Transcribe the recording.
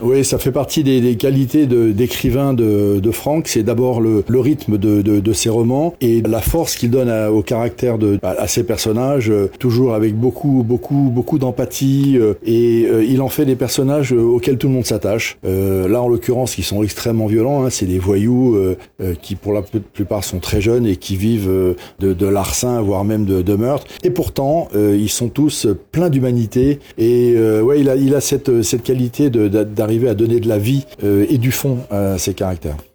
Oui, ça fait partie des qualités d'écrivain de Franck. C'est d'abord le rythme de ses romans et la force qu'il donne au caractère à ses personnages, toujours avec beaucoup d'empathie, et il en fait des personnages auxquels tout le monde s'attache. Là, en l'occurrence, qui sont extrêmement violents, c'est des voyous qui, pour la plupart, sont très jeunes et qui vivent de larcin, voire même de meurtre. Et pourtant, ils sont tous pleins d'humanité. Et il a cette qualité d'arriver à donner de la vie et du fond à ses caractères.